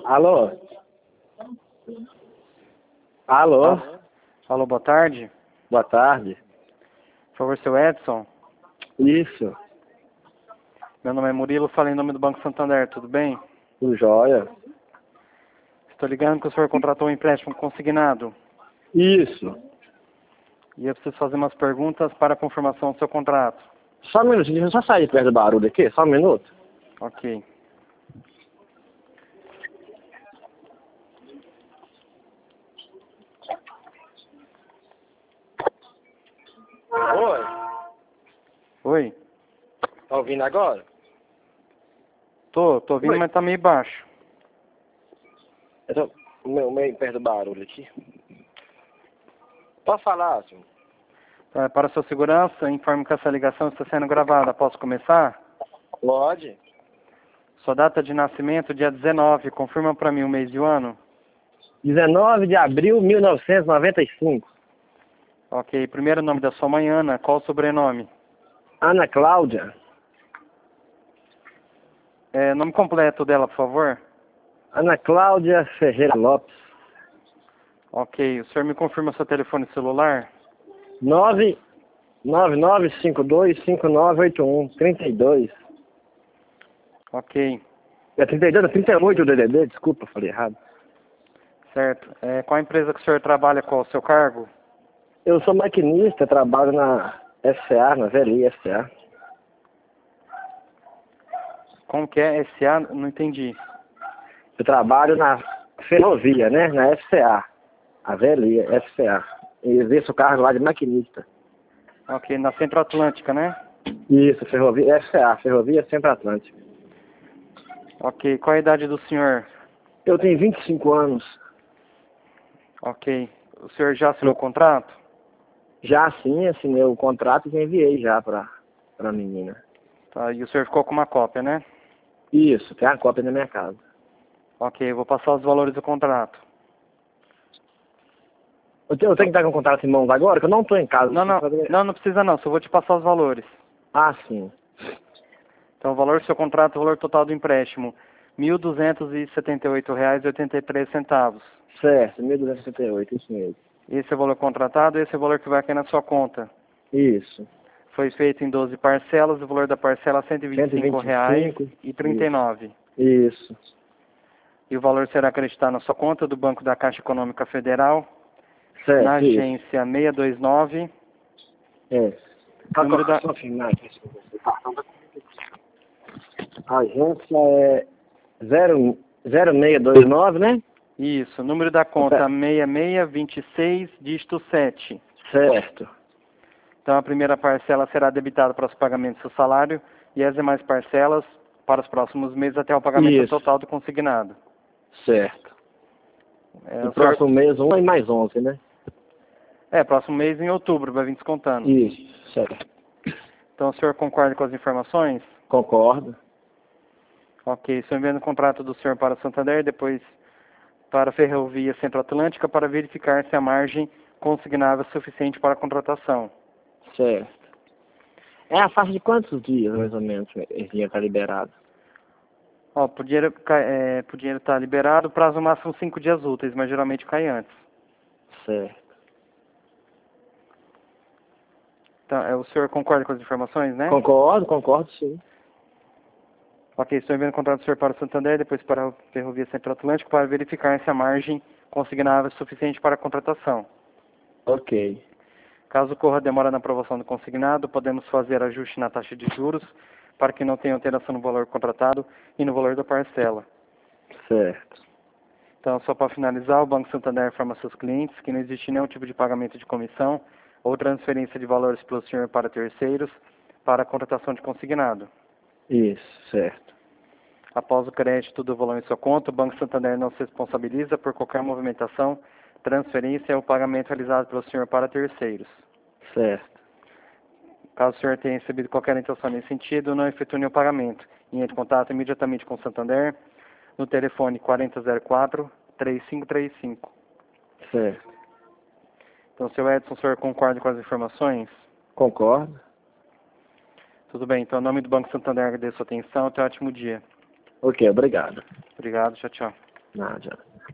Alô? Alô? Alô, boa tarde. Boa tarde. Por favor, seu Edson. Isso. Meu nome é Murilo, falei em nome do Banco Santander, tudo bem? Tudo jóia? Estou ligando que o senhor contratou um empréstimo consignado. Isso. E eu preciso fazer umas perguntas para a confirmação do seu contrato. Só um minutinho, deixa eu só sair perto do barulho aqui, só um minuto. Ok. Oi? Oi? Tá ouvindo agora? Tô ouvindo, Oi. mas tá meio baixo. Eu tô meio perto do barulho aqui. Pode falar, senhor? Para sua segurança, informe que essa ligação está sendo gravada. Posso começar? Pode. Sua data de nascimento, dia 19. Confirma para mim o mês e o ano. 19 de abril de 1995. Ok. Primeiro nome da sua mãe, Ana. Qual o sobrenome? Ana Cláudia. Nome completo dela, por favor. Ana Cláudia Ferreira Lopes. Ok. O senhor me confirma seu telefone celular? 999525981. 32. Ok. É 32, não, 38 o DDD, desculpa, falei errado. Certo. Qual a empresa que o senhor trabalha? Qual o seu cargo? Eu sou maquinista, trabalho na FCA, na VLI FCA. Como que é? SA? Não entendi. Eu trabalho na ferrovia, né? Na FCA. A VLI FCA. E exerço o cargo lá de maquinista. Ok. Na Centro Atlântica, né? Isso, ferrovia FCA, Ferrovia Centro-Atlântica. Ok. Qual a idade do senhor? Eu tenho 25 anos. Ok. O senhor já assinou o contrato? Já sim, assinei o contrato e enviei já pra menina. Tá. E o senhor ficou com uma cópia, né? Isso, tem a cópia na minha casa. Ok. Eu vou passar os valores do contrato. Eu tenho que estar com o contrato em mãos agora, que eu não estou em casa. Não precisa não. Só vou te passar os valores. Ah, sim. Então, o valor do seu contrato, o valor total do empréstimo, R$ 1.278,83. Certo, 1268, isso mesmo. Esse é o valor contratado, esse é o valor que vai cair na sua conta. Isso. Foi feito em 12 parcelas, o valor da parcela é R$ 125,39. Isso. E o valor será acreditado na sua conta do Banco da Caixa Econômica Federal, Certo, na isso. agência 629. É. Número da... Só afinar aqui. A agência é 0629, né? Isso, número da conta 6626, dígito 7. Certo. Então, a primeira parcela será debitada para os pagamentos do seu salário e as demais parcelas para os próximos meses até o pagamento total do consignado. Certo. O próximo mês, 1 e mais 11, né? Próximo mês em outubro, vai vir descontando. Isso, certo. Então, o senhor concorda com as informações? Concordo. Ok, estou enviando o contrato do senhor para Santander, depois para a Ferrovia Centro-Atlântica, para verificar se a margem consignável é suficiente para a contratação. Certo. É a faixa de quantos dias, mais ou menos, esse dinheiro está liberado? Para o dinheiro estar liberado, prazo máximo 5 dias úteis, mas geralmente cai antes. Certo. Então, o senhor concorda com as informações, né? Concordo sim. Ok, estou enviando o contrato do senhor para o Santander, depois para a Ferrovia Centro-Atlântico, para verificar se a margem consignável é suficiente para a contratação. Ok. Caso ocorra demora na aprovação do consignado, podemos fazer ajuste na taxa de juros para que não tenha alteração no valor contratado e no valor da parcela. Certo. Então, só para finalizar, o Banco Santander informa seus clientes que não existe nenhum tipo de pagamento de comissão ou transferência de valores pelo senhor para terceiros para a contratação de consignado. Isso, certo. Após o crédito do valor em sua conta, o Banco Santander não se responsabiliza por qualquer movimentação, transferência ou pagamento realizado pelo senhor para terceiros. Certo. Caso o senhor tenha recebido qualquer intenção nesse sentido, não efetue nenhum pagamento. E entre em contato imediatamente com o Santander no telefone 4004-3535. Certo. Então, seu Edson, o senhor concorda com as informações? Concordo. Tudo bem. Então, em nome do Banco Santander, agradeço a sua atenção. Tenha um ótimo dia. Ok, obrigado. Obrigado. Tchau, tchau. Não adianta.